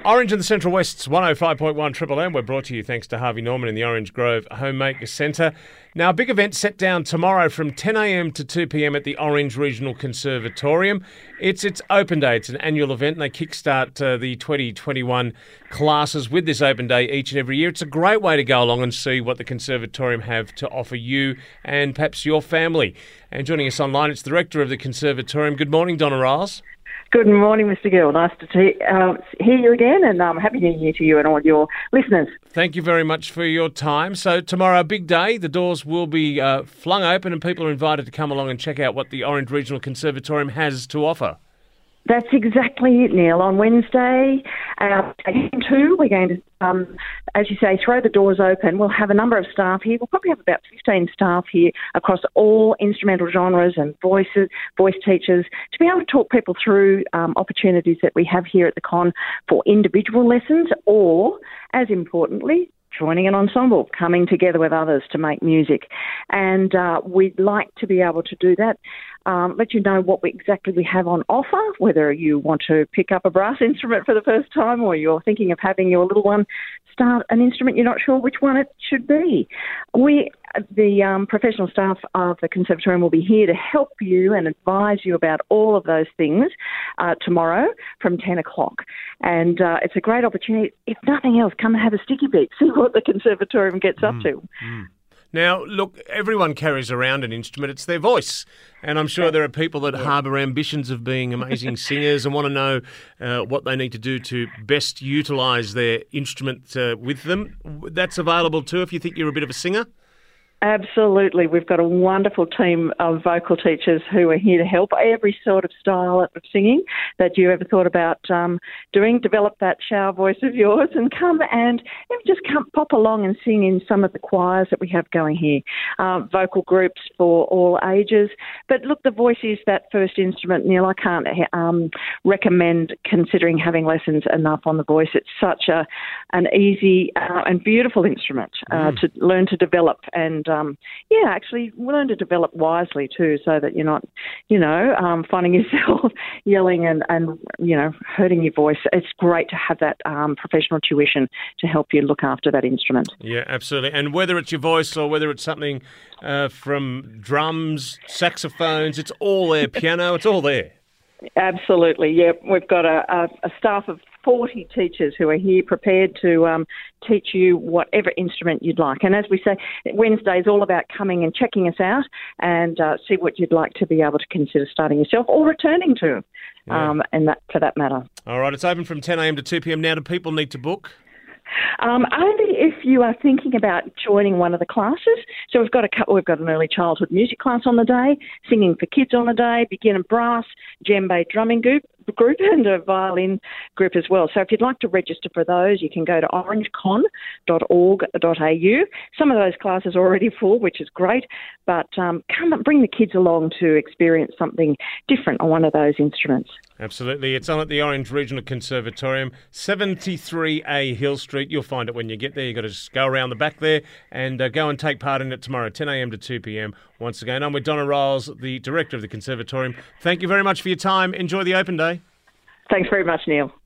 Orange and the Central West's 105.1 Triple M. We're brought to you thanks to Harvey Norman in the Orange Grove Homemaker Centre. Now, a big event set down tomorrow from 10 a.m. to 2 p.m. at the Orange Regional Conservatorium. It's its open day. It's an annual event, and they kickstart the 2021 classes with this open day each and every year. It's a great way to go along and see what the Conservatorium have to offer you and perhaps your family. And joining us online, it's the Director of the Conservatorium. Good morning, Donna Riles. Good morning, Mr. Gill. Nice to hear you again, and Happy New Year to you and all your listeners. Thank you very much for your time. So tomorrow, a big day. The doors will be flung open and people are invited to come along and check out what the Orange Regional Conservatorium has to offer. That's exactly it, Neil. On Wednesday, at 2, we're going to, as you say, throw the doors open. We'll have a number of staff here. We'll probably have about 15 staff here across all instrumental genres and voice teachers to be able to talk people through opportunities that we have here at the Con for individual lessons or, as importantly, joining an ensemble, coming together with others to make music. And we'd like to be able to do that, let you know what exactly we have on offer, whether you want to pick up a brass instrument for the first time or you're thinking of having your little one start an instrument, you're not sure which one it should be. The professional staff of the Conservatorium will be here to help you and advise you about all of those things tomorrow from 10 o'clock. And it's a great opportunity. If nothing else, come and have a sticky beat, see what the Conservatorium gets up to. Now, look, everyone carries around an instrument. It's their voice. And I'm sure there are people that harbour ambitions of being amazing singers and want to know what they need to do to best utilise their instrument with them. That's available too if you think you're a bit of a singer. Absolutely. We've got a wonderful team of vocal teachers who are here to help every sort of style of singing that you ever thought about doing. Develop that shower voice of yours and come and just pop along and sing in some of the choirs that we have going here. Vocal groups for all ages. But look, the voice is that first instrument, Neil. I can't recommend considering having lessons enough on the voice. It's such an easy and beautiful instrument to learn to develop and actually learn to develop wisely too, so that you're not, finding yourself yelling and hurting your voice. It's great to have that professional tuition to help you look after that instrument. Yeah, absolutely. And whether it's your voice or whether it's something from drums, saxophones, it's all there. Piano, it's all there. Absolutely, yeah. We've got a staff of 40 teachers who are here prepared to teach you whatever instrument you'd like. And as we say, Wednesday is all about coming and checking us out and see what you'd like to be able to consider starting yourself or returning to, and that for that matter. All right, it's open from 10 a.m. to 2 p.m. Now, do people need to book? Only if you are thinking about joining one of the classes. So we've got an early childhood music class on the day, singing for kids on the day, beginner brass, djembe drumming group and a violin group as well. So if you'd like to register for those, you can go to orangecon.org.au. Some of those classes are already full, which is great, but come and bring the kids along to experience something different on one of those instruments. Absolutely. It's on at the Orange Regional Conservatorium, 73A Hill Street. You'll find it when you get there. You've got to just go around the back there and go and take part in it tomorrow, 10 a.m. to 2 p.m. Once again, I'm with Donna Riles, the Director of the Conservatorium. Thank you very much for your time. Enjoy the open day. Thanks very much, Neil.